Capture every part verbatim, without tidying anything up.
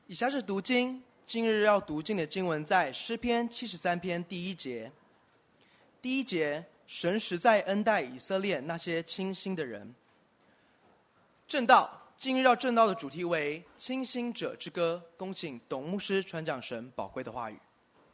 以下是读经，今日要读经的经文在诗篇七十三篇第一节。第一节，神实在恩待以色列那些清心的人。正道，今日要正道的主题为清心者之歌，恭请董牧师传讲神宝贵的话语。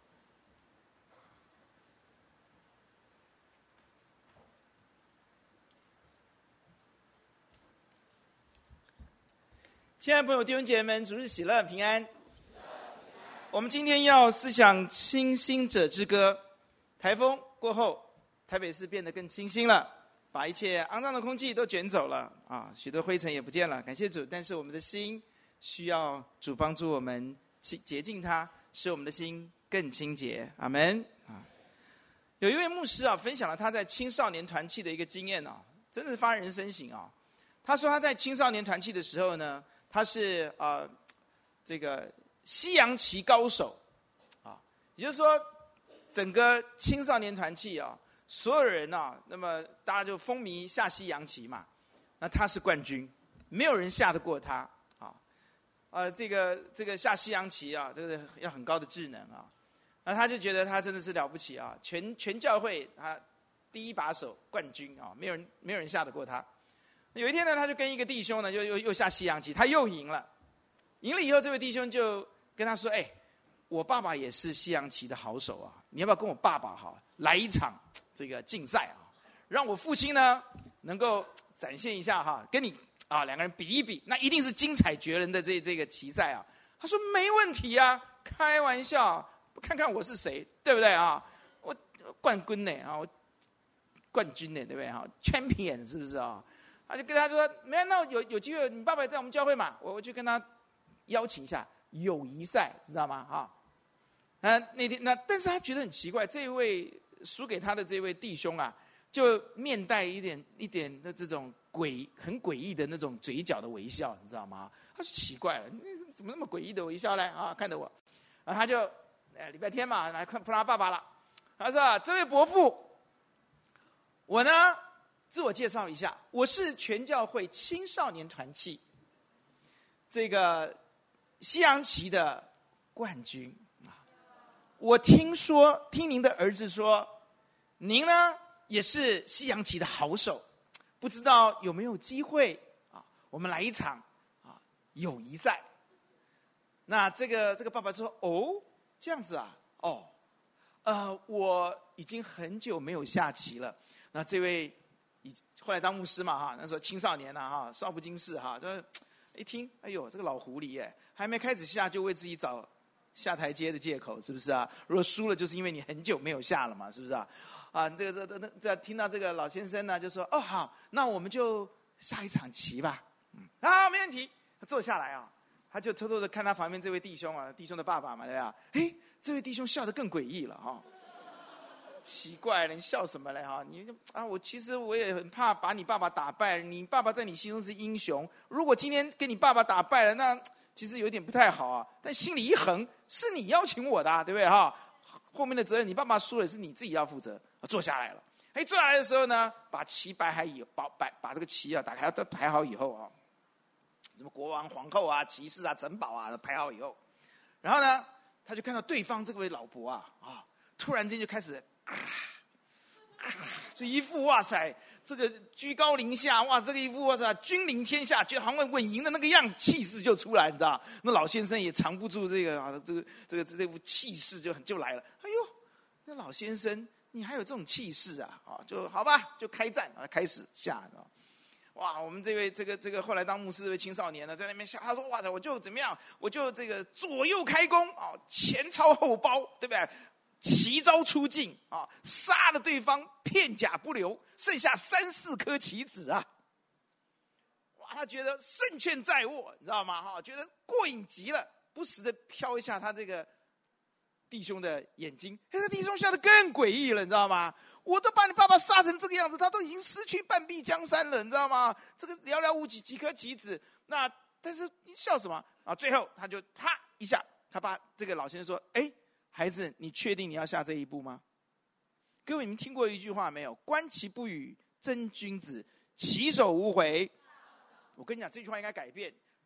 亲爱的朋友、弟兄姐妹们，主日喜乐平安。我们今天要思想清心者之歌。台风过后，台北市变得更清新了，把一切肮脏的空气都卷走了啊，许多灰尘也不见了，感谢主。但是我们的心需要主帮助我们洁净它，使我们的心更清洁。阿们啊！有一位牧师啊，分享了他在青少年团契的一个经验啊，真的是发人深省啊。他说他在青少年团契的时候呢，他是呃这个西洋棋高手啊，也就是说，整个青少年团契啊，所有人啊，那么大家就风靡下西洋棋嘛，那他是冠军，没有人下得过他啊。呃，这个这个下西洋棋啊，这个要很高的智能啊，那他就觉得他真的是了不起啊，全全教会他第一把手冠军啊，没有人没有人下得过他。有一天呢，他就跟一个弟兄呢，又又又下西洋棋，他又赢了。赢了以后，这位弟兄就跟他说：“哎，我爸爸也是西洋棋的好手啊，你要不要跟我爸爸哈来一场这个竞赛啊？让我父亲呢能够展现一下哈，跟你啊两个人比一比，那一定是精彩绝伦的这这个棋赛啊。”他说：“没问题啊，开玩笑，看看我是谁，对不对啊？我冠军呢啊，我冠军呢，对不对哈 ？Champion 是不是啊？”他就跟他说：“没有，那有有机会，你爸爸在我们教会嘛，我我去跟他邀请一下友谊赛，知道吗？哈，啊，那天那，但是他觉得很奇怪，这位输给他的这位弟兄啊，就面带一点一点的这种诡很诡异的那种嘴角的微笑，你知道吗？他就奇怪了，你怎么那么诡异的微笑呢？啊，看着我，然后他就，哎，礼拜天嘛，来看碰他爸爸了。他说、啊：这位伯父，我呢。”自我介绍一下，我是全教会青少年团契这个西洋棋的冠军啊！我听说，听您的儿子说，您呢也是西洋棋的好手，不知道有没有机会啊？我们来一场啊友谊赛。那这个这个爸爸说：“哦，这样子啊，哦，呃，我已经很久没有下棋了。”那这位。后来当牧师嘛哈，那时候青少年呐、啊、哈，少不经事哈，就一听，哎呦，这个老狐狸哎，还没开始下就为自己找下台阶的借口，是不是啊？如果输了，就是因为你很久没有下了嘛，是不是啊？啊，这个这这这听到这个老先生呢，就说：“哦好，那我们就下一场棋吧。”嗯，啊，没问题。他坐下来啊，他就偷偷的看他旁边这位弟兄啊，弟兄的爸爸嘛，对吧？哎，这位弟兄笑得更诡异了哈。奇怪了，你笑什么嘞哈？你啊，我其实我也很怕把你爸爸打败。你爸爸在你心中是英雄，如果今天给你爸爸打败了，那其实有点不太好啊。但心里一横，是你邀请我的、啊，对不对哈？后面的责任，你爸爸输了是你自己要负责。坐下来了，哎，坐下来的时候呢，把棋摆好以把摆把这个棋啊打开，都排好以后啊，什么国王、皇后啊、骑士啊、城堡啊，排好以后，然后呢，他就看到对方这位老伯啊啊，突然间就开始。啊啊！这一副哇塞，这个居高临下，哇，这个一副哇塞，君临天下，就好像稳赢的那个样子，气势就出来，你知道？那老先生也藏不住这个啊，这个这个这副气势就很就来了。哎呦，那老先生，你还有这种气势啊？啊，就好吧，就开战啊，开始下啊。哇，我们这位这个这个后来当牧师的青少年呢，在那边下，他说哇塞，我就怎么样，我就这个左右开弓啊，前操后包，对不对？奇招出尽啊，杀了对方片甲不留，剩下三四颗棋子啊！哇，他觉得胜券在握，你知道吗？哈，觉得过瘾极了，不时的瞟一下他这个弟兄的眼睛，这个弟兄笑得更诡异了，你知道吗？我都把你爸爸杀成这个样子，他都已经失去半壁江山了，你知道吗？这个寥寥无几几颗棋子，那但是你笑什么啊？最后他就啪一下，他把这个老先生说：“哎。”孩子，你确定你要下这一步吗？各位，你们听过一句话没有？观其不语，真君子；棋手无回。我跟你讲，这句话应该改变。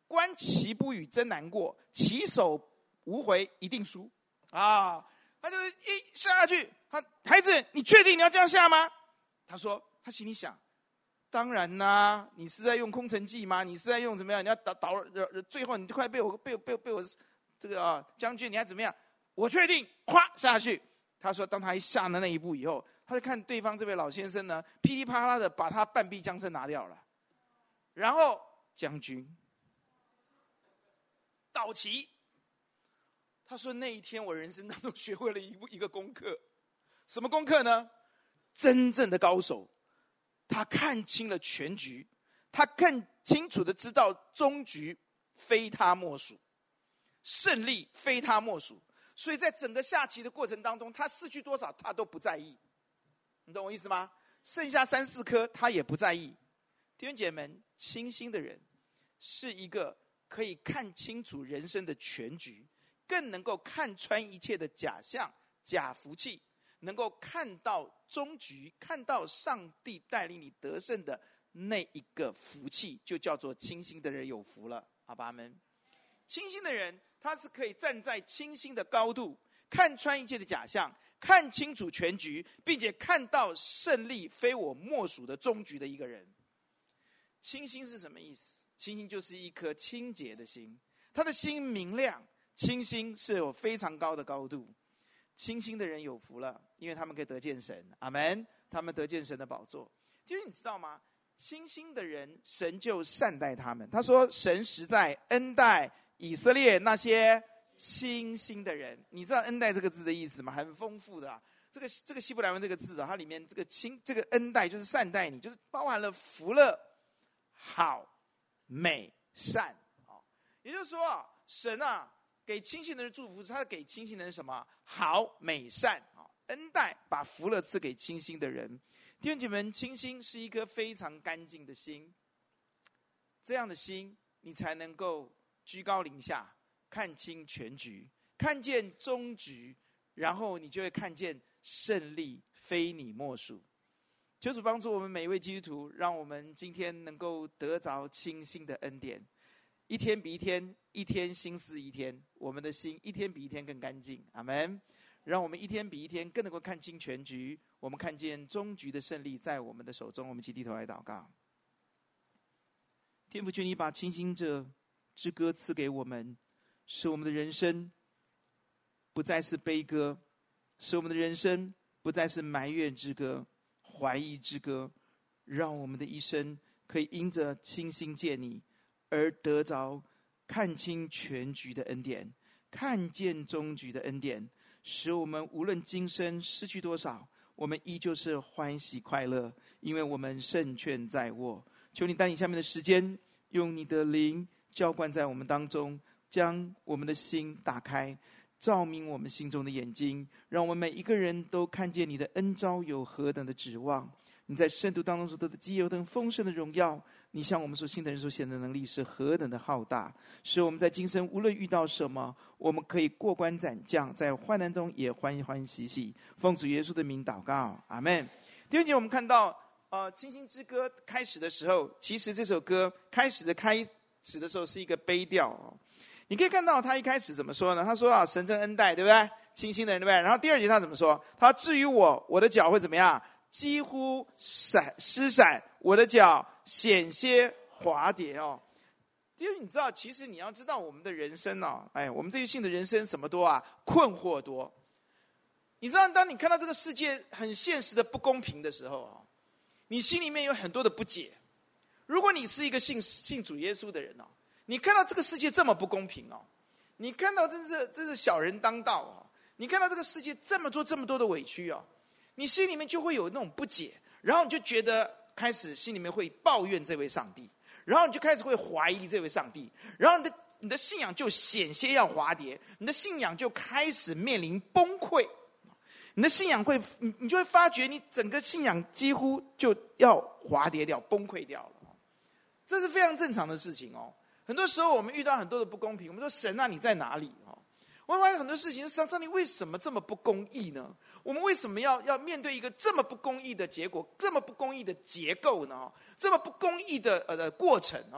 观其不语真难过，其手无回一定输啊！他就一下下去，他孩子，你确定你要这样下吗？他说，他心里想，当然啦、啊，你是在用空城计吗？你是在用怎么样？你要导导，最后你就快被我被我被我被我这个啊将军，你还怎么样？我确定，咵下去。他说，当他一下了那一步以后，他就看对方这位老先生呢，噼里啪啦的把他半壁江山拿掉了，然后将军倒齐。他说，那一天我人生当中学会了一一个功课，什么功课呢？真正的高手，他看清了全局，他更清楚的知道终局非他莫属，胜利非他莫属。所以在整个下棋的过程当中，他失去多少他都不在意，你懂我意思吗？剩下三四颗他也不在意。弟兄姐妹们，清心的人是一个可以看清楚人生的全局，更能够看穿一切的假象、假福气，能够看到终局，看到上帝带领你得胜的那一个福气，就叫做清心的人有福了。阿爸们，清心的人他是可以站在清心的高度，看穿一切的假象，看清楚全局，并且看到胜利非我莫属的终局的一个人。清心是什么意思？清心就是一颗清洁的心，他的心明亮，清心是有非常高的高度。清心的人有福了，因为他们可以得见神，阿们，他们得见神的宝座。就是你知道吗？清心的人，神就善待他们。他说，神实在恩待以色列那些清心的人。你知道恩待这个字的意思吗？很丰富的、啊、这个这个希伯来文这个字啊，它里面这个清这个恩待就是善待你，就是包含了福乐、好、美、善。也就是说啊，神啊给清心的人祝福，是他给清心的人什么？好、美、善。恩待把福乐赐给清心的人。弟兄姐妹们，清心是一颗非常干净的心，这样的心你才能够居高临下，看清全局，看见终局，然后你就会看见胜利非你莫属。求主帮助我们每一位基督徒，让我们今天能够得着清心的恩典，一天比一天，一天心思一天，我们的心一天比一天更干净。阿们。让我们一天比一天更能够看清全局，我们看见终局的胜利在我们的手中。我们一起低头来祷告。天父，求你把清心者之歌赐给我们，使我们的人生不再是悲歌，使我们的人生不再是埋怨之歌、怀疑之歌，让我们的一生可以因着清心见你而得着看清全局的恩典，看见终局的恩典，使我们无论今生失去多少，我们依旧是欢喜快乐，因为我们胜券在握。求你带领下面的时间，用你的灵浇灌在我们当中，将我们的心打开，照明我们心中的眼睛，让我们每一个人都看见你的恩召有何等的指望，你在圣徒当中所得的基有等丰盛的荣耀，你向我们所信的人所显的能力是何等的浩大，使我们在今生无论遇到什么，我们可以过关斩将，在患难中也欢欢喜喜。奉主耶稣的名祷告，阿们。第二节我们看到呃，清心之歌开始的时候，其实这首歌开始的开始的时候是一个悲调、哦、你可以看到他一开始怎么说呢？他说啊，神真恩待，对不对？清心的人，对不对？然后第二节他怎么说？他至于我，我的脚会怎么样？几乎闪失闪，我的脚险些滑跌哦。因为你知道，其实你要知道我们的人生哦，哎，我们这一性的人生什么多啊？困惑多。你知道，当你看到这个世界很现实的不公平的时候哦，你心里面有很多的不解。如果你是一个信信主耶稣的人哦，你看到这个世界这么不公平哦，你看到真是真是小人当道哦，你看到这个世界这么多这么多的委屈哦，你心里面就会有那种不解，然后你就觉得开始心里面会抱怨这位上帝，然后你就开始会怀疑这位上帝，然后你的你的信仰就险些要滑跌，你的信仰就开始面临崩溃。你的信仰会，你你就会发觉，你整个信仰几乎就要滑跌掉、崩溃掉了。这是非常正常的事情哦。很多时候我们遇到很多的不公平，我们说神啊，你在哪里？哦，我们发现很多事情，上上帝为什么这么不公义呢？我们为什么要要面对一个这么不公义的结果、这么不公义的结构呢？这么不公义的呃的过程哦？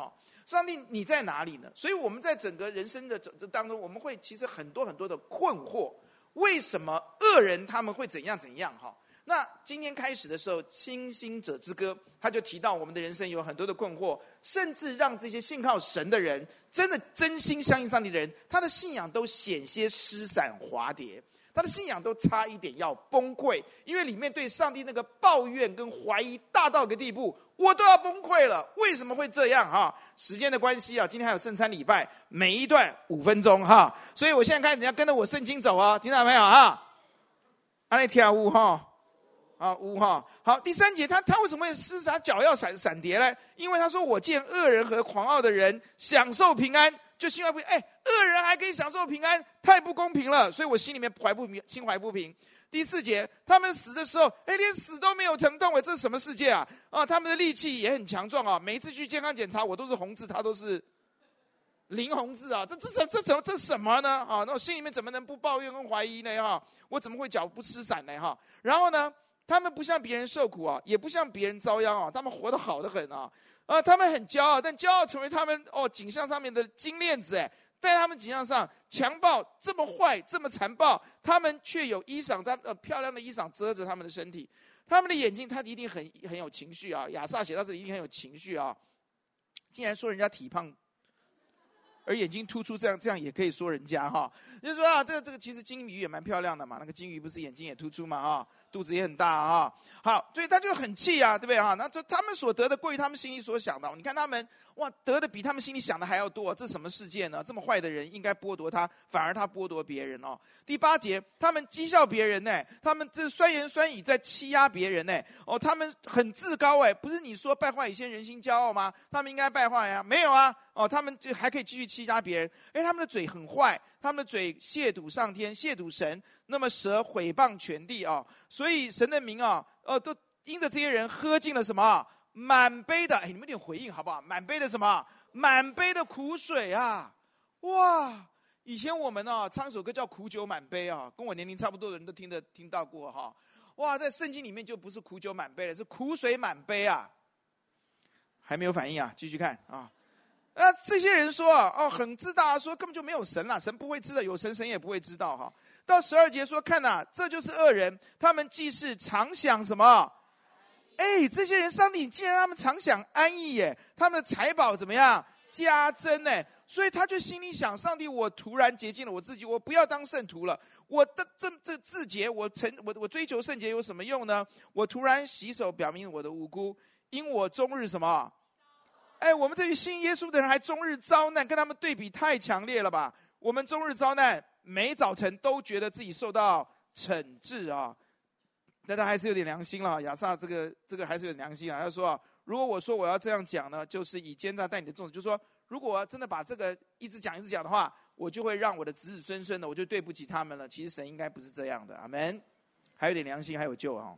上帝你在哪里呢？所以我们在整个人生的这当中，我们会其实很多很多的困惑，为什么恶人他们会怎样怎样哈？那今天开始的时候，清心者之歌他就提到我们的人生有很多的困惑，甚至让这些信靠神的人，真的真心相信上帝的人，他的信仰都险些失散滑跌。他的信仰都差一点要崩溃，因为里面对上帝那个抱怨跟怀疑大到一个地步，我都要崩溃了。为什么会这样哈？时间的关系啊，今天还有圣餐礼拜，每一段五分钟哈，所以我现在开始你要跟着我圣经走啊，听到没有哈？安利跳舞哈，啊舞哈。好，第三节他他为什么会施撒脚要闪闪跌呢？因为他说我见恶人和狂傲的人享受平安。就心怀不平，哎，恶人还可以享受平安，太不公平了，所以我心里面怀不平，心怀不平。第四节，他们死的时候，哎，连死都没有疼痛，哎，这是什么世界啊？啊，他们的力气也很强壮啊，每一次去健康检查，我都是红字，他都是零红字啊，这这这这这这什么呢？啊，那我心里面怎么能不抱怨跟怀疑呢？哈，我怎么会脚不吃伞呢？哈，然后呢，他们不向别人受苦啊，也不向别人遭殃啊，他们活得好得很啊。啊，他们很骄傲，但骄傲成为他们哦颈项上面的金链子哎，在他们颈项上，强暴这么坏，这么残暴，他们却有衣裳，在呃漂亮的衣裳遮着他们的身体，他们的眼睛，他一定很很有情绪啊。亚萨写到这里一定很有情绪啊，竟然说人家体胖，而眼睛突出，这样这样也可以说人家哈，就是说啊，这个这个其实金鱼也蛮漂亮的嘛，那个金鱼不是眼睛也突出嘛啊。肚子也很大啊，好，所以他就很气啊，对不对啊？那就他们所得的过于他们心里所想的。你看他们哇，得的比他们心里想的还要多，这什么世界呢？这么坏的人应该剥夺他，反而他剥夺别人哦。第八节，他们讥笑别人呢，他们这酸言酸语在欺压别人呢。哦，他们很自高哎，不是你说败坏以先人心骄傲吗？他们应该败坏啊，没有啊。哦，他们就还可以继续欺压别人，而他们的嘴很坏，他们的嘴亵渎上天，亵渎神。那么蛇毁谤全地啊，所以神的名啊，呃，都因着这些人喝尽了什么满杯的，哎，你们有点回应好不好？满杯的什么？满杯的苦水啊！哇，以前我们啊唱首歌叫《苦酒满杯》啊，跟我年龄差不多的人都听得听到过哈。哇，在圣经里面就不是苦酒满杯了，是苦水满杯啊！还没有反应啊？继续看啊。啊，这些人说啊，哦，很自大，说根本就没有神啦，神不会知道，有神神也不会知道哈。到十二节说，看呐、啊，这就是恶人，他们既是常想什么？哎，这些人，上帝竟然让他们常想安逸耶，他们的财宝怎么样加增呢？所以他就心里想，上帝，我突然洁净了我自己，我不要当圣徒了。我的这这自洁，我成我我追求圣洁有什么用呢？我突然洗手，表明我的无辜，因我终日什么？哎，我们这些信耶稣的人还终日遭难，跟他们对比太强烈了吧？我们终日遭难，每早晨都觉得自己受到惩治啊，但他还是有点良心了。亚萨这个这个还是有良心啊。他说啊，如果我说我要这样讲呢，就是以奸诈待你的众子，就是说，如果我真的把这个一直讲一直讲的话，我就会让我的子子孙孙的，我就对不起他们了。其实神应该不是这样的，阿们。还有点良心，还有救啊。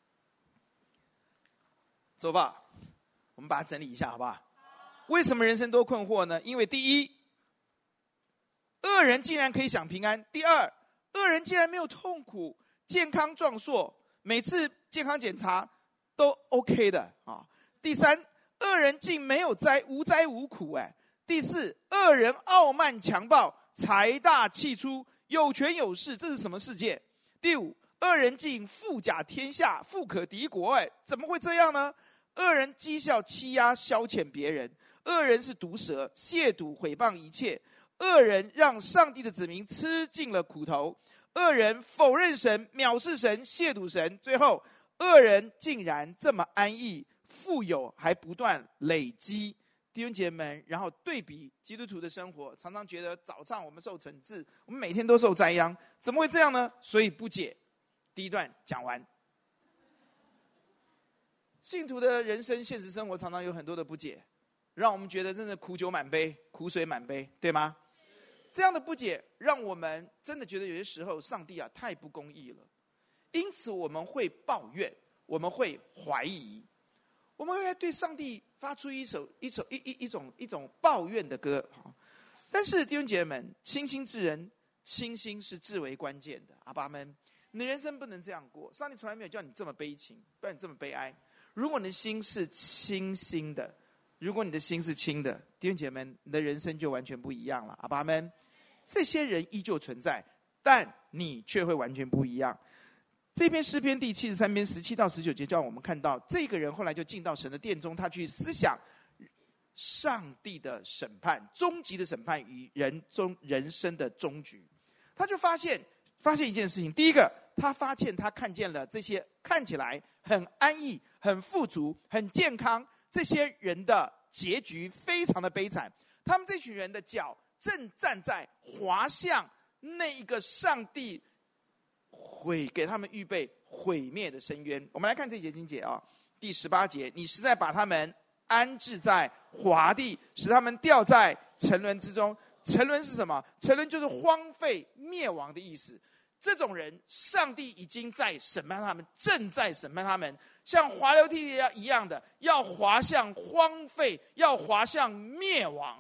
走吧，我们把它整理一下，好不好？为什么人生多困惑呢？因为第一，恶人竟然可以享平安；第二，恶人竟然没有痛苦，健康壮硕，每次健康检查都 OK 的啊；第三，恶人竟没有灾，无灾无苦哎；第四，恶人傲慢强暴，财大气粗，有权有势，这是什么世界？第五，恶人竟富甲天下，富可敌国哎，怎么会这样呢？恶人讥笑欺压消遣别人，恶人是毒蛇，亵渎毁谤一切，恶人让上帝的子民吃尽了苦头，恶人否认神，藐视神，亵渎神，最后恶人竟然这么安逸富有，还不断累积。弟兄姐妹们，然后对比基督徒的生活，常常觉得早上我们受惩治，我们每天都受灾殃，怎么会这样呢？所以不解。第一段讲完。信徒的人生现实生活常常有很多的不解，让我们觉得真的苦酒满杯，苦水满杯，对吗？这样的不解让我们真的觉得有些时候上帝啊太不公义了，因此我们会抱怨，我们会怀疑，我们会对上帝发出一首一首一一一种一种抱怨的歌。但是弟兄姐妹们，清心之人，清心是至为关键的。阿爸们，你的人生不能这样过，上帝从来没有叫你这么悲情，不然你这么悲哀。如果你的心是清心的， 如果你的心是清的，弟兄姐妹，你的人生就完全不一样了。阿爸们，这些人依旧存在，但你却会完全不一样。这篇诗篇第七十三篇十七到十九节，就让我们看到这个人后来就进到神的殿中，他去思想上帝的审判，终极的审判与人中人生的终局。他就发现发现一件事情，第一个，他发现他看见了这些看起来很安逸、很富足、很健康这些人的结局非常的悲惨。他们这群人的脚正站在滑向那一个上帝毁给他们预备毁灭的深渊。我们来看这节经节啊，第十八节，你实在把他们安置在滑地，使他们掉在沉沦之中。沉沦是什么？沉沦就是荒废灭亡的意思。这种人上帝已经在审判他们，正在审判他们，像滑流梯一样的要滑向荒废，要滑向灭亡，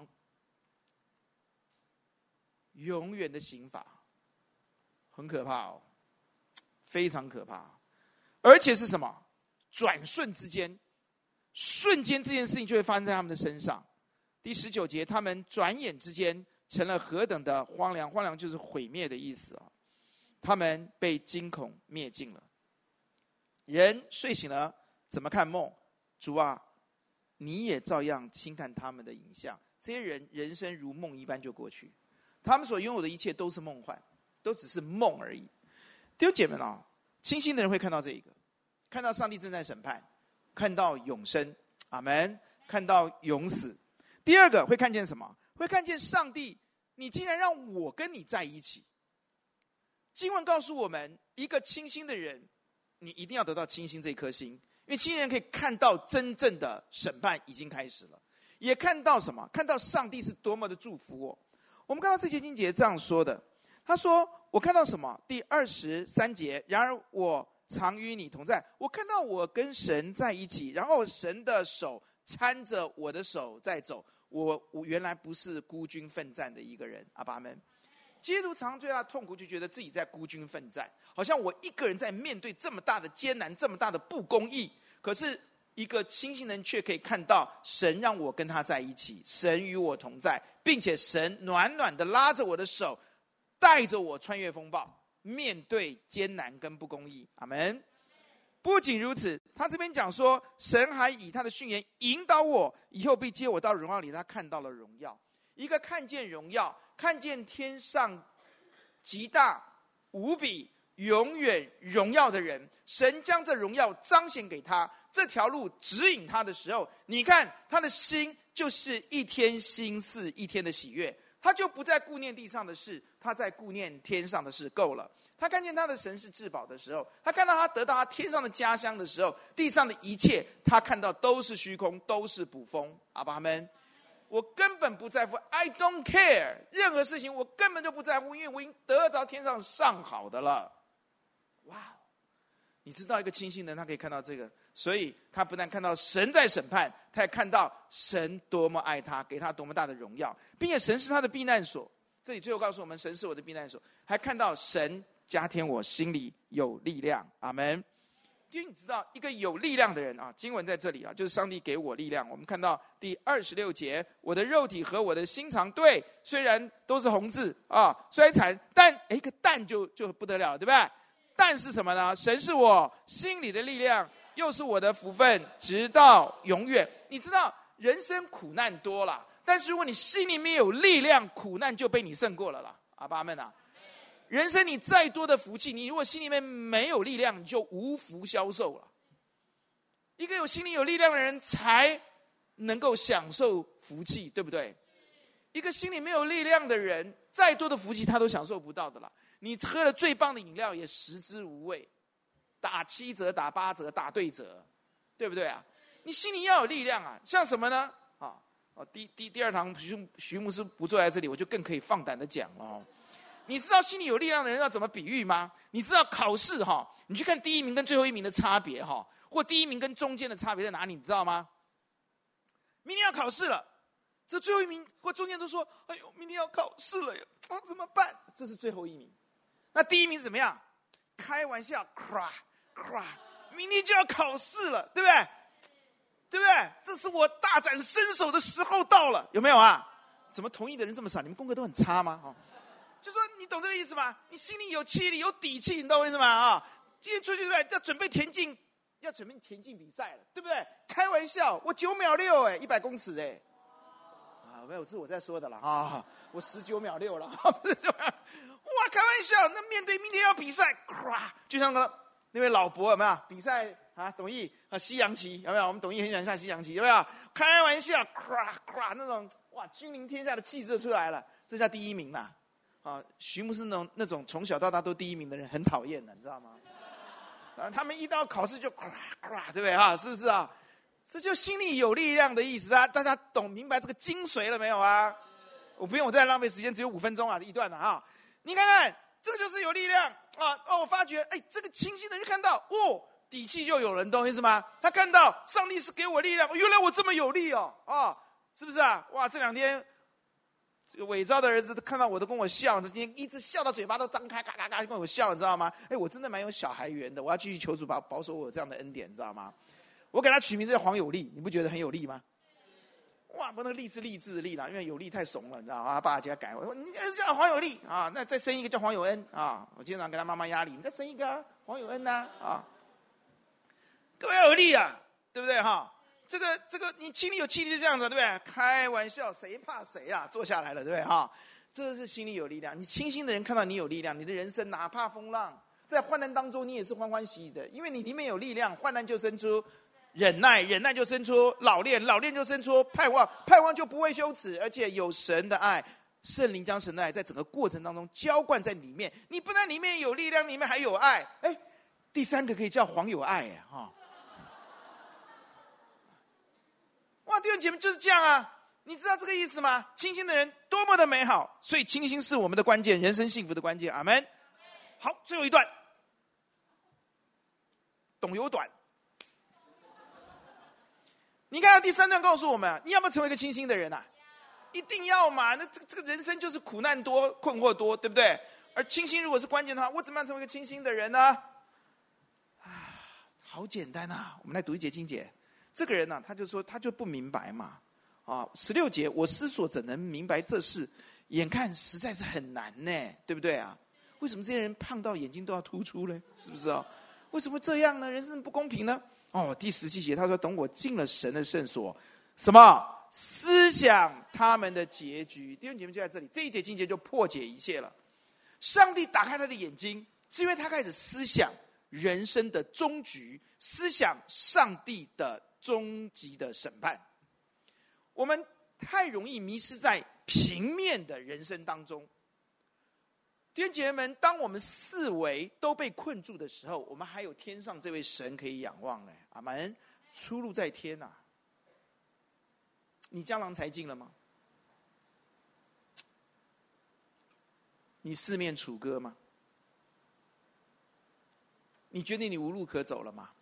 永远的刑罚，很可怕哦，非常可怕。而且是什么？转瞬之间，瞬间这件事情就会发生在他们的身上。第十九节，他们转眼之间成了何等的荒凉，荒凉就是毁灭的意思啊！他们被惊恐灭尽了。人睡醒了，怎么看梦？主啊，你也照样轻看他们的影像。这些人人生如梦一般就过去，他们所拥有的一切都是梦幻，都只是梦而已。弟兄姐妹啊，清心的人会看到这一个，看到上帝正在审判，看到永生，阿们，看到永死。第二个会看见什么？会看见上帝，你竟然让我跟你在一起。经文告诉我们，一个清心的人，你一定要得到清心这颗心，因为清心人可以看到真正的审判已经开始了，也看到什么？看到上帝是多么的祝福我。我们看到这节经节这样说的，他说：“我看到什么？”第二十三节，然而我常与你同在。我看到我跟神在一起，然后神的手搀着我的手在走。我我原来不是孤军奋战的一个人，阿爸们。基督常最大的痛苦就觉得自己在孤军奋战，好像我一个人在面对这么大的艰难，这么大的不公义。可是一个清醒人却可以看到，神让我跟他在一起，神与我同在，并且神暖暖的拉着我的手，带着我穿越风暴，面对艰难跟不公义。阿们。不仅如此，他这边讲说，神还以他的训言引导我，以后必接我到荣耀里。他看到了荣耀，一个看见荣耀，看见天上极大无比永远荣耀的人，神将这荣耀彰显给他，这条路指引他的时候，你看他的心就是一天心似一天的喜悦，他就不再顾念地上的事，他在顾念天上的事够了。他看见他的神是至宝的时候，他看到他得到他天上的家乡的时候，地上的一切他看到都是虚空，都是捕风。阿爸们，我根本不在乎 I don't care， 任何事情我根本就不在乎，因为我已经得着天上上好的了。哇，你知道一个清醒人他可以看到这个，所以他不但看到神在审判，他也看到神多么爱他，给他多么大的荣耀，并且神是他的避难所。这里最后告诉我们，神是我的避难所，还看到神加添我心里有力量。阿们。因为你知道一个有力量的人啊，经文在这里啊，就是上帝给我力量。我们看到第二十六节，我的肉体和我的心肠，对，虽然都是红字啊，衰残，但一个但就就不得了了，对不对？但是什么呢？神是我心里的力量，又是我的福分，直到永远。你知道人生苦难多了，但是如果你心里面有力量，苦难就被你胜过了啦。阿爸们啊，人生你再多的福气，你如果心里面没有力量，你就无福消受了。一个有心里有力量的人才能够享受福气，对不对？一个心里没有力量的人，再多的福气他都享受不到的啦。你喝了最棒的饮料也食之无味，打七折打八折打对折，对不对啊？你心里要有力量啊。像什么呢？啊，第第第二堂徐徐牧师不坐在这里，我就更可以放胆的讲了哦。你知道心里有力量的人要怎么比喻吗？你知道考试哈，你去看第一名跟最后一名的差别哈，或第一名跟中间的差别在哪里？你知道吗？明天要考试了，这最后一名或中间都说：“哎呦，明天要考试了呀，啊，怎么办？”这是最后一名。那第一名怎么样？开玩笑，咵咵，明天就要考试了，对不对？ 对不对？这是我大展身手的时候到了，有没有啊？怎么同意的人这么少？你们功课都很差吗？哦，就说你懂这个意思吗？你心里有气力、有底气，你懂我意思吗？啊，今天出去对不对？要准备田径，要准备田径比赛了，对不对？开玩笑，我九秒六哎，一百公尺哎，啊，没有，这是我在说的了啊，我十九秒六了，哇，开玩笑，那面对明天要比赛，咵，就像那那位老伯有没有比赛？啊，董毅啊，西洋棋有没有？我们董毅很喜欢下西洋棋，有没有？开玩笑，咵咵那种哇，君临天下的气质出来了，这叫第一名啦！啊，徐牧是那种那种从小到大都第一名的人，很讨厌的，你知道吗？啊，他们一到考试就咵咵，对不对啊？是不是啊？这就心里有力量的意思，大家大家懂明白这个精髓了没有啊？我不用我再浪费时间，只有五分钟啊，一段的啊！你看看，这个就是有力量啊！哦，我发觉，哎，这个清晰的人看到，哦。底气就有人，懂意思吗？他看到上帝是给我力量，原来我这么有力哦，啊，是不是啊？哇，这两天这个伪造的儿子看到我都跟我笑，今天一直笑到嘴巴都张开，嘎嘎嘎跟我笑，你知道吗？哎，我真的蛮有小孩缘的，我要继续求主保保守我有这样的恩典，你知道吗？我给他取名字叫黄有力，你不觉得很有力吗？哇，不，那个力是励志的力啦，因为有力太怂了，你知道吗？他爸就要改，我说你叫黄有力啊，那再生一个叫黄有恩啊，我经常给他妈妈压力，你再生一个、啊、黄有恩呐 啊, 啊。各位有力啊，对不对哈？这个这个，你心里有气力就这样子，对不对？开玩笑，谁怕谁啊？坐下来了，对不对哈？这是心里有力量。你清心的人看到你有力量，你的人生哪怕风浪，在患难当中，你也是欢欢喜喜的，因为你里面有力量。患难就生出忍耐，忍耐就生出老练，老练就生出盼望，盼望就不会羞耻，而且有神的爱，圣灵将神的爱在整个过程当中浇灌在里面。你不但里面有力量，里面还有爱。哎，第三个可以叫黄有爱呀，哈。哇，弟兄姐妹就是这样啊！你知道这个意思吗？清心的人多么的美好，所以清心是我们的关键，人生幸福的关键。阿们。好，最后一段，懂有短。你看第三段告诉我们，你要不要成为一个清心的人啊？一定要嘛！那这个这个人生就是苦难多、困惑多，对不对？而清心如果是关键的话，我怎么样成为一个清心的人呢？啊，好简单啊！我们来读一节经节。这个人呢、啊，他就说他就不明白嘛，啊，十六节，我思索怎能明白这事？眼看实在是很难呢，对不对啊？为什么这些人胖到眼睛都要突出呢？是不是啊？为什么这样呢？人生不公平呢？哦，第十七节他说，等我进了神的圣所，什么思想他们的结局？弟兄姐妹就在这里，这一节经节就破解一切了。上帝打开他的眼睛，是因为他开始思想人生的终局，思想上帝的终极的审判。我们太容易迷失在平面的人生当中。弟兄姐妹们，当我们四维都被困住的时候，我们还有天上这位神可以仰望呢。阿们，出路在天啊！你江郎才尽了吗？你四面楚歌吗？你觉得你无路可走了吗？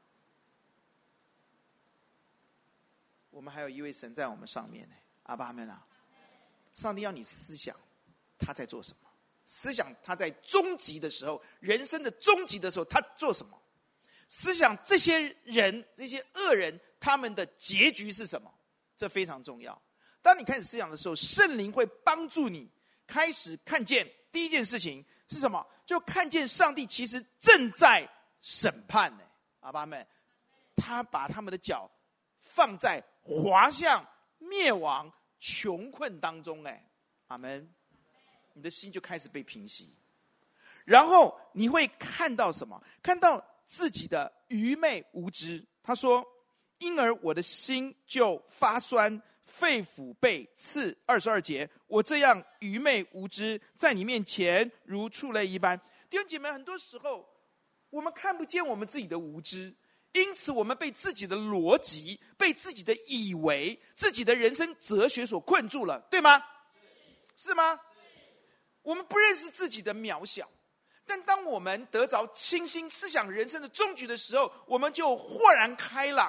我们还有一位神在我们上面呢，阿爸们啊！上帝要你思想他在做什么，思想他在终极的时候，人生的终极的时候他做什么，思想这些人这些恶人他们的结局是什么，这非常重要。当你开始思想的时候，圣灵会帮助你开始看见第一件事情是什么，就看见上帝其实正在审判呢，阿爸们，他把他们的脚放在滑向灭亡穷困当中，哎，阿们，你的心就开始被平息，然后你会看到什么？看到自己的愚昧无知。他说，因而我的心就发酸，肺腑被刺。二十二节，我这样愚昧无知，在你面前如畜类一般。弟兄姐妹，很多时候我们看不见我们自己的无知，因此我们被自己的逻辑，被自己的以为，自己的人生哲学所困住了，对吗？是吗？我们不认识自己的渺小，但当我们得着清心思想人生的终局的时候，我们就豁然开朗，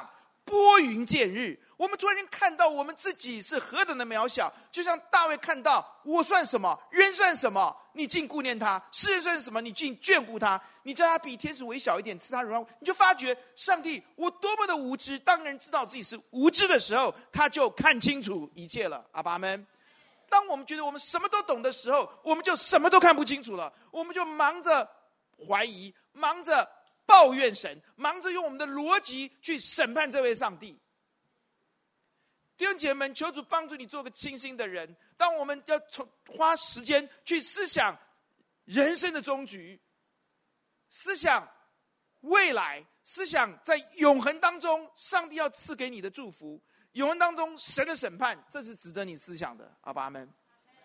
拨云见日。我们突然间看到我们自己是何等的渺小，就像大卫看到我算什么，人算什么，你竟顾念他；世人算什么，你竟眷顾他。你叫他比天使微小一点，赐他荣耀，你就发觉上帝我多么的无知。当人知道自己是无知的时候，他就看清楚一切了。阿爸们，当我们觉得我们什么都懂的时候，我们就什么都看不清楚了，我们就忙着怀疑，忙着抱怨神，忙着用我们的逻辑去审判这位上帝。弟兄姐妹们，求主帮助你做个清心的人。当我们要花时间去思想人生的终局，思想未来，思想在永恒当中上帝要赐给你的祝福，永恒当中神的审判，这是值得你思想的。阿爸们，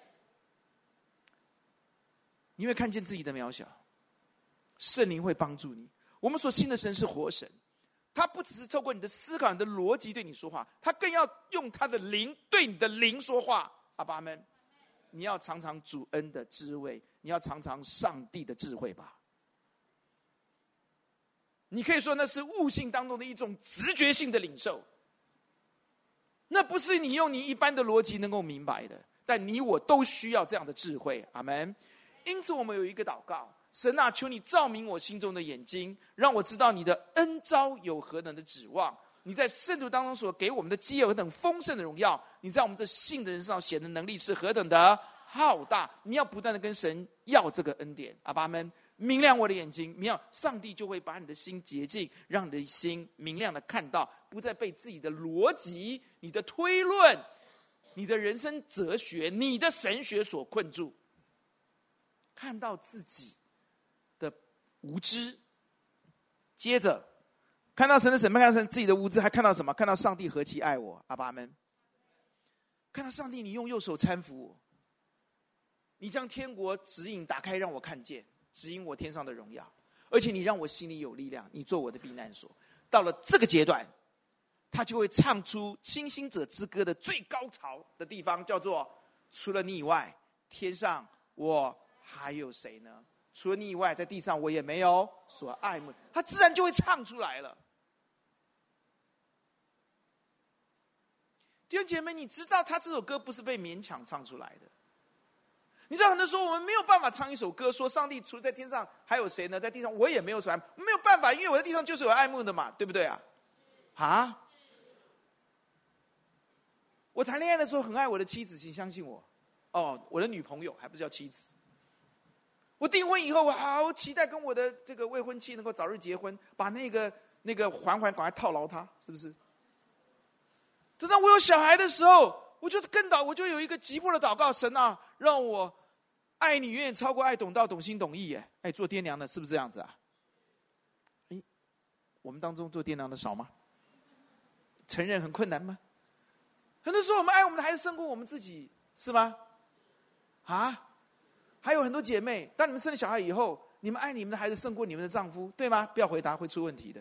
你会看见自己的渺小，圣灵会帮助你。我们所信的神是活神，他不只是透过你的思考、你的逻辑对你说话，他更要用他的灵对你的灵说话。阿爸们，你要尝尝主恩的滋味，你要尝尝上帝的智慧吧。你可以说那是悟性当中的一种直觉性的领受，那不是你用你一般的逻辑能够明白的，但你我都需要这样的智慧。阿们。因此我们有一个祷告，神啊，求你照明我心中的眼睛，让我知道你的恩召有何等的指望，你在圣徒当中所给我们的基业何等丰盛的荣耀，你在我们这信的人身上显的能力是何等的浩大。你要不断的跟神要这个恩典。阿爸们，明亮我的眼睛，明亮，上帝就会把你的心洁净，让你的心明亮的看到，不再被自己的逻辑、你的推论、你的人生哲学、你的神学所困住，看到自己的无知。接着看到神的审判，看到神自己的无知，还看到什么？看到上帝何其爱我。阿爸们，看到上帝你用右手搀扶我，你将天国指引打开让我看见，指引我天上的荣耀，而且你让我心里有力量，你做我的避难所。到了这个阶段，他就会唱出清心者之歌的最高潮的地方，叫做除了你以外，天上我还有谁呢？除了你以外，在地上我也没有所爱慕。他自然就会唱出来了。弟兄姐妹，你知道他这首歌不是被勉强唱出来的。你知道很多时候我们没有办法唱一首歌说上帝除了在天上还有谁呢？在地上我也没有所爱慕，没有办法，因为我在地上就是有爱慕的嘛，对不对啊？啊！我谈恋爱的时候很爱我的妻子，请相信我。哦，我的女朋友还不是叫妻子。我订婚以后，我好期待跟我的这个未婚妻能够早日结婚，把那个那个环环赶快套牢她，是不是？等到我有小孩的时候，我就更祷，我就有一个急迫的祷告：神啊，让我爱你远远超过爱懂道、懂心懂义。哎，哎，做爹娘的是不是这样子啊？哎，我们当中做爹娘的少吗？承认很困难吗？很多时候我们爱我们的孩子胜过我们自己，是吗？啊？还有很多姐妹，当你们生了小孩以后，你们爱你们的孩子胜过你们的丈夫，对吗？不要回答，会出问题的。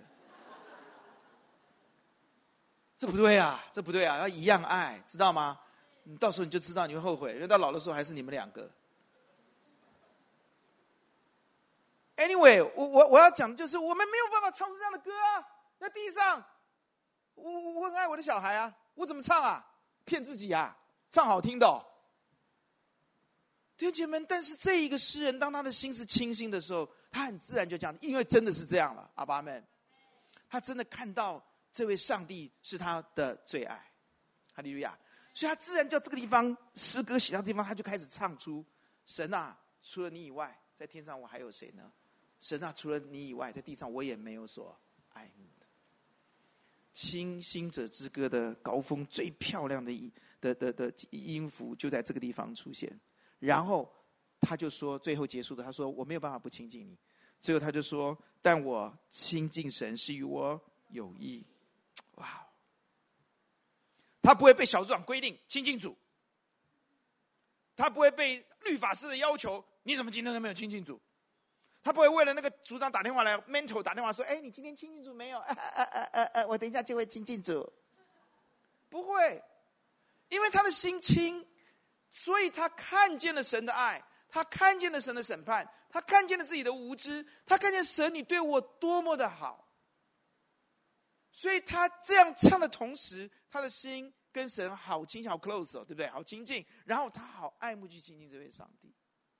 这不对啊，这不对啊，要一样爱，知道吗？你到时候你就知道，你会后悔，因为到老的时候还是你们两个。Anyway， 我我我要讲的就是，我们没有办法唱出这样的歌啊。在地上，我我很爱我的小孩啊，我怎么唱啊？骗自己啊，唱好听的哦。弟兄姐妹们，但是这一个诗人，当他的心是清新的时候，他很自然就这样，因为真的是这样了。阿爸们，他真的看到这位上帝是他的最爱，哈利路亚。所以他自然就这个地方诗歌写到地方，他就开始唱出：神啊，除了你以外，在天上我还有谁呢？神啊，除了你以外，在地上我也没有所爱慕的。清心者之歌的高峰最漂亮的的的的音符就在这个地方出现。然后他就说，最后结束的，他说我没有办法不亲近你。最后他就说，但我亲近神是与我有益。哇！他不会被小组长规定亲近主，他不会被律法师的要求，你怎么今天都没有亲近主？他不会为了那个组长打电话来 mentor 打电话说，哎，你今天亲近主没有？啊啊啊啊啊！我等一下就会亲近主。不会，因为他的心清。所以他看见了神的爱，他看见了神的审判，他看见了自己的无知，他看见神你对我多么的好。 所以他这样唱的同时，他的心跟神好亲近好 close 哦，对不对？好亲近，然后他好爱慕去亲近这位上帝。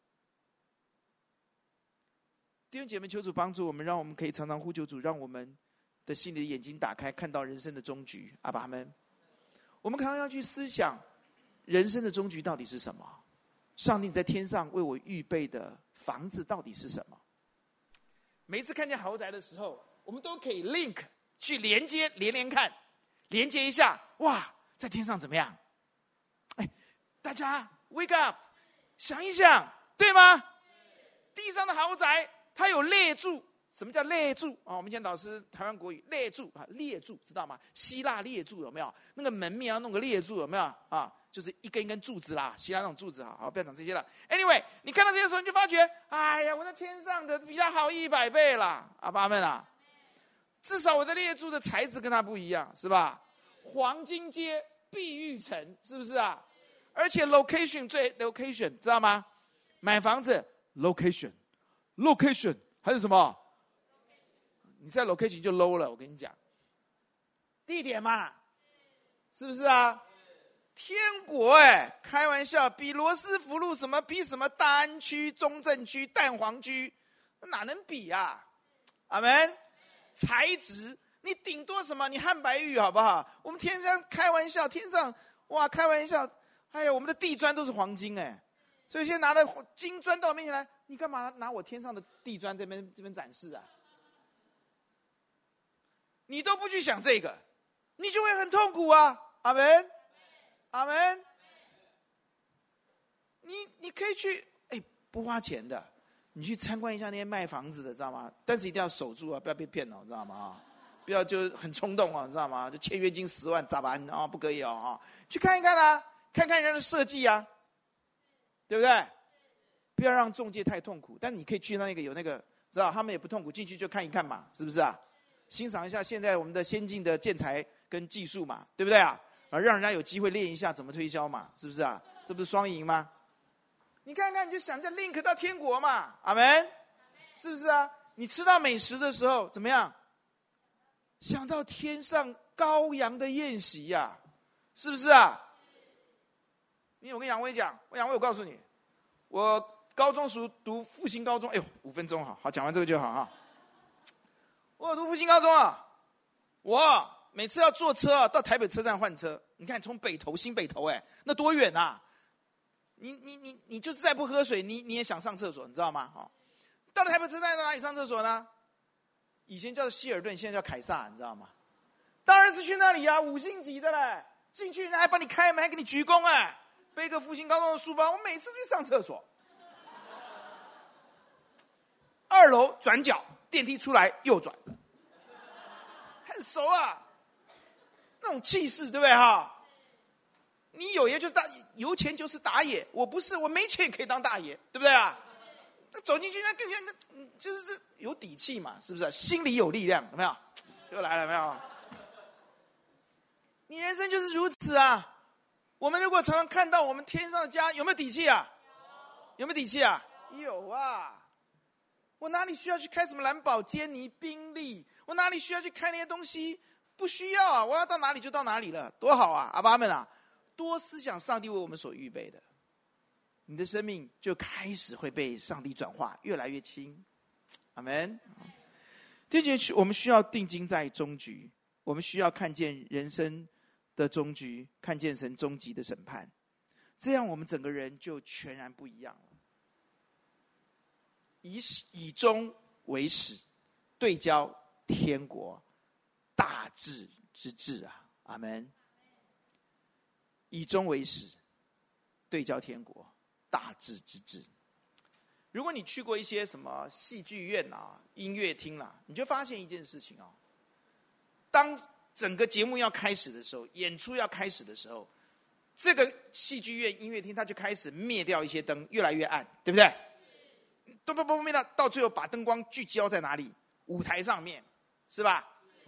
弟兄姐妹，求主帮助我们，让我们可以常常呼求主，让我们的心里的眼睛打开，看到人生的终局。阿爸们，我们常常要去思想人生的终局到底是什么？上帝在天上为我预备的房子到底是什么？每一次看见豪宅的时候，我们都可以 link 去连接，连连看，连接一下，哇，在天上怎么样？哎，大家 wake up， 想一想，对吗？地上的豪宅，它有列柱。什么叫列柱啊？我们以前老师台湾国语列柱啊，列柱知道吗？希腊列柱有没有？那个门面要弄个列柱有没有啊？就是一根一根柱子啦，希腊那种柱子。好，好，不要讲这些了。Anyway， 你看到这些时候，你就发觉，哎呀，我在天上的比他好一百倍啦，阿爸们啊！至少我的列柱的材质跟他不一样，是吧？黄金街、碧玉城，是不是啊？而且 location 最 location 知道吗？买房子 location location 还是什么？你在 location 就 low 了，我跟你讲，地点嘛，是不是啊？天国哎、欸，开玩笑，比罗斯福路什么，比什么大安区、中正区、蛋黄区，哪能比啊？阿们，材质你顶多什么？你汉白玉好不好？我们天上开玩笑，天上哇开玩笑，哎呀，我们的地砖都是黄金哎、欸，所以现在拿了金砖到我面前来，你干嘛拿我天上的地砖这边这边展示啊？你都不去想这个，你就会很痛苦啊！阿们，阿们，你你可以去，哎，不花钱的，你去参观一下那些卖房子的，知道吗？但是一定要守住啊，不要被骗哦，知道吗？不要就很冲动哦，知道吗？就签约金十万咋办啊？不可以哦，去看一看啊，看看人家的设计啊，对不对？不要让中介太痛苦，但你可以去那个有那个，知道他们也不痛苦，进去就看一看嘛，是不是啊？欣赏一下现在我们的先进的建材跟技术嘛，对不对啊？啊，让人家有机会练一下怎么推销嘛，是不是啊？这不是双赢吗？你看看，你就想着 link 到天国嘛，阿们，是不是啊？你吃到美食的时候怎么样？想到天上羔羊的宴席呀、啊，是不是啊？你我跟杨威讲，我杨威，我告诉你，我高中时读复兴高中，哎呦，五分钟好，好讲完这个就好哈。我有读复兴高中啊，我每次要坐车啊，到台北车站换车，你看从北投新北投，哎，那多远啊！你你你你就是再不喝水，你你也想上厕所，你知道吗？哦，到了台北车站到哪里上厕所呢？以前叫做希尔顿，现在叫凯撒，你知道吗？当然是去那里啊，五星级的嘞，进去人家还帮你开门，还给你鞠躬哎，背个复兴高中的书包，我每次去上厕所，二楼转角。电梯出来右转，很熟啊，那种气势，对不对哈？你有爷就是大，有钱就是打野，我不是，我没钱也可以当大爷，对不对啊？那走进去那更加那就是有底气嘛，是不是？心里有力量，有没有？又来了，有没有？你人生就是如此啊！我们如果常常看到我们天上的家，有没有底气啊？有没有底气啊？有啊！我哪里需要去开什么兰博基尼、宾利？我哪里需要去开那些东西？不需要啊！我要到哪里就到哪里了，多好啊！阿爸们啊，多思想上帝为我们所预备的，你的生命就开始会被上帝转化，越来越轻。阿们。第二句，我们需要定睛在终局，我们需要看见人生的终局，看见神终极的审判，这样我们整个人就全然不一样了。以以终为始，对焦天国，大治之治啊！阿们。以终为始，对焦天国，大治之治。如果你去过一些什么戏剧院啊、音乐厅啦、啊，你就发现一件事情哦。当整个节目要开始的时候，演出要开始的时候，这个戏剧院、音乐厅它就开始灭掉一些灯，越来越暗，对不对？都不不灭到到最后把灯光聚焦在哪里？舞台上面，是吧？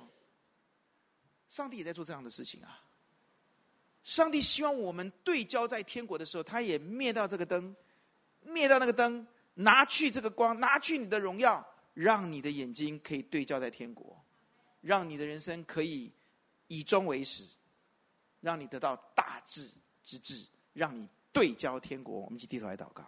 上帝也在做这样的事情啊。上帝希望我们对焦在天国的时候，他也灭掉这个灯，灭掉那个灯，拿去这个光，拿去你的荣耀，让你的眼睛可以对焦在天国。 让你的人生可以以终为始，让你得到大智之智，让你对焦天国。我们一起低头来祷告。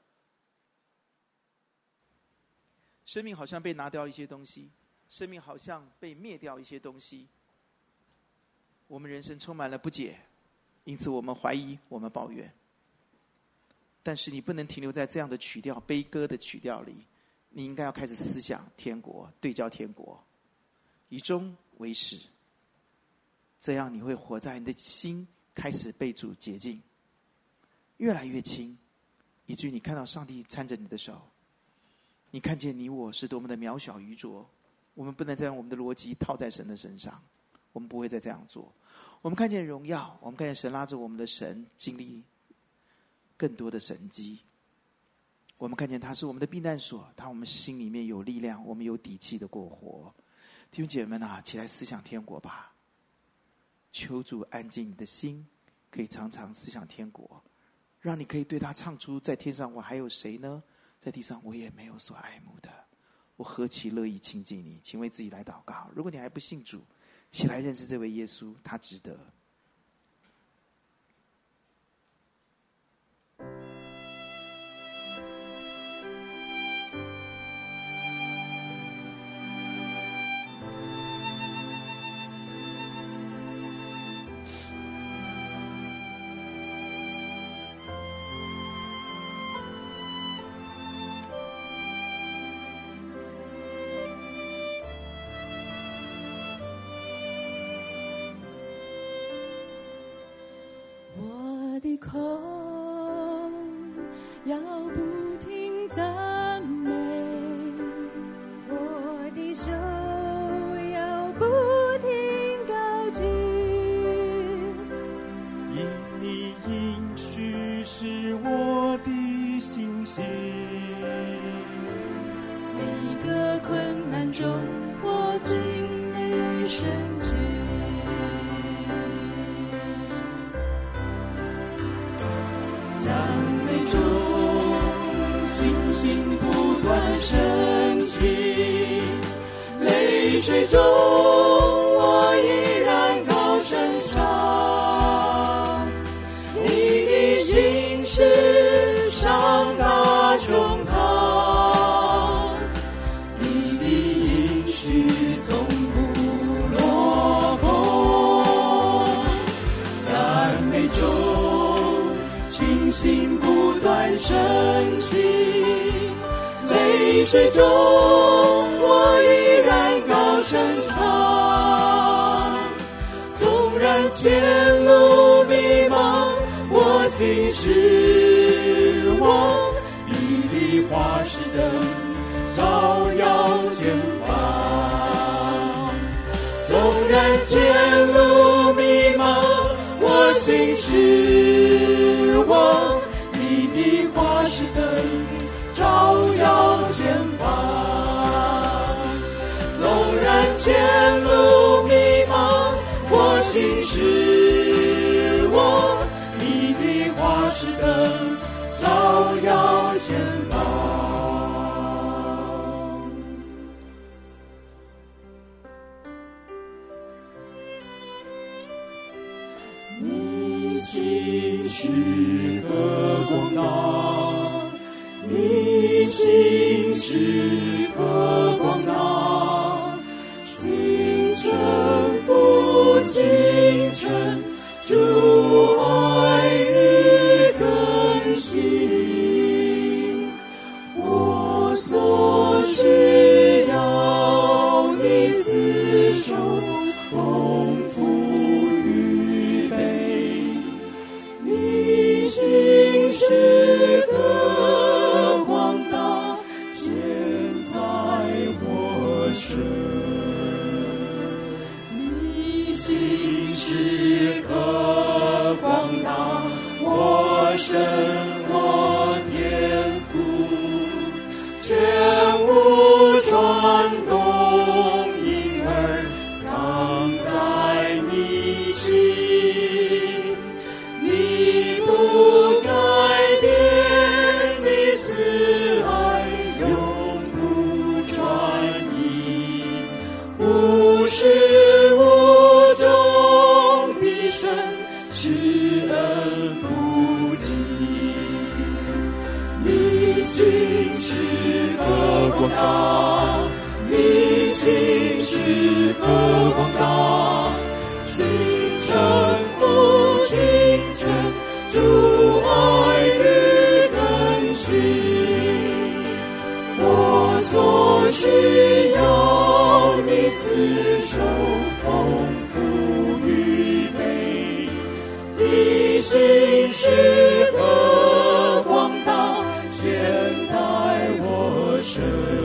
生命好像被拿掉一些东西，生命好像被灭掉一些东西，我们人生充满了不解，因此我们怀疑，我们抱怨。但是你不能停留在这样的曲调，悲歌的曲调里，你应该要开始思想天国，对焦天国，以终为始。这样你会活在你的心开始被主洁净，越来越轻，以至于你看到上帝搀着你的手，你看见你我是多么的渺小愚拙。我们不能再用我们的逻辑套在神的身上，我们不会再这样做。我们看见荣耀，我们看见神拉着我们的神经历更多的神迹，我们看见他是我们的避难所，他我们心里面有力量，我们有底气的过活。弟兄姐妹们啊，起来思想天国吧，求主安静你的心，可以常常思想天国，让你可以对他唱出，在天上我还有谁呢？在地上我也没有所爱慕的，我何其乐意亲近你。请为自己来祷告，如果你还不信主，起来认识这位耶稣，他值得。 我的口要不停赞美，我的手要不停高举， 因你应许是我的信心。 每个困难中我经历神迹，赞美中信心不断升起，泪水中我依然高声唱，你的心事上大穹苍，你的应许从不落空，赞美中信心不断升起，泪水中我依然高声唱，纵然前路迷茫，我心失望，你的话是灯照耀前方，纵然前路迷茫，我心失望，你的话是灯照耀前方，纵然前路迷茫，我心失望，你的话是灯照耀前方。你心是个光芒，你心是个光芒，清晨复清晨，主爱日更新，我所需要你自手丰富预备，你心是个光大，现在我身，你心是个光大，我身我天赋，全无转动，因而藏在广大，你心是何广大，星辰复清晨，主爱与更新，我所需要你自手丰富预备，你心是何广大，现在我身，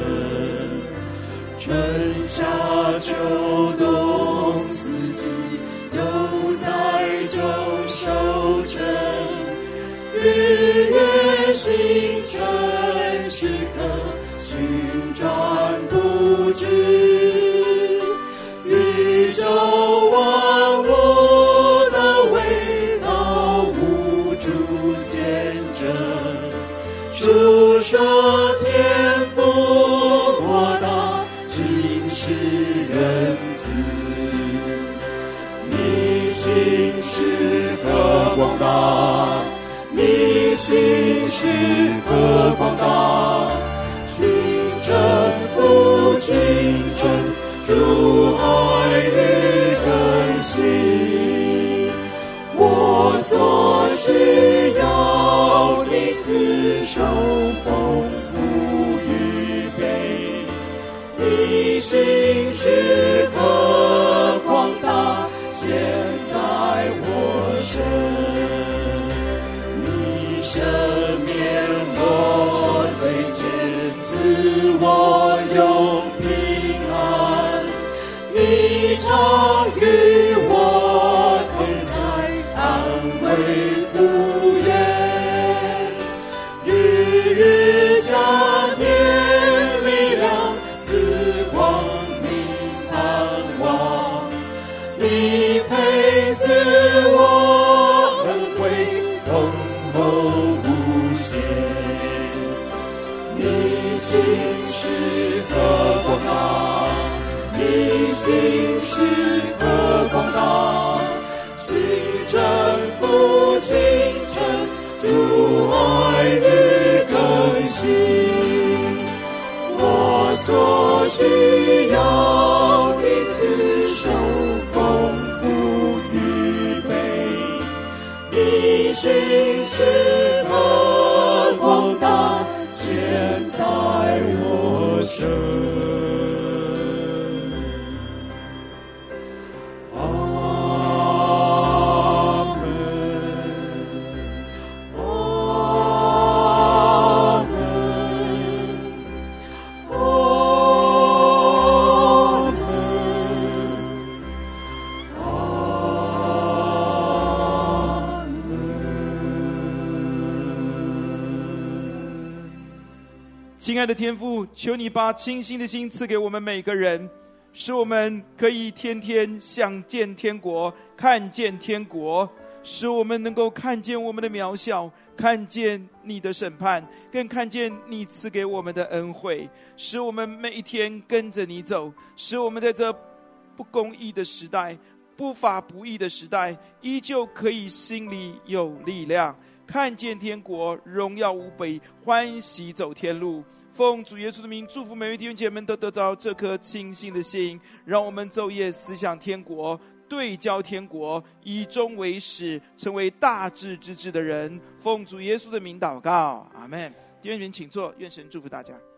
春夏秋冬四季又在中收成，日月星辰时刻旋转不止，宇宙万物的伪造物主见证，述说天父国大，心是仁慈，你心是何广大，你心是何广大，星辰复清晨，主爱与更新，我所需要你自手丰富预备，你心是何广大，现在我身，你赦免我罪愆，赐我永平安，你常与我同在，安慰福源，日日加添力量，赐光明盼望，你配赐我恩惠丰厚无限，你心是何广大，你心是何广大，星辰复清晨，主爱与更新，我所需要你自手丰富预备，你心是何广大，现在我身。 亲爱的天父，求你把清新的心赐给我们每个人，使我们可以天天想见天国，看见天国，使我们能够看见我们的渺小，看见你的审判，更看见你赐给我们的恩惠，使我们每一天跟着你走，使我们在这不公义的时代，不法不义的时代，依旧可以心里有力量，看见天国，荣耀无比，欢喜走天路。奉主耶稣的名，祝福每位弟兄姐妹都得着这颗清新的心，让我们昼夜思想天国，对焦天国，以终为始，成为大智之治的人。奉主耶稣的名祷告，阿们。弟兄姐妹请坐，愿神祝福大家。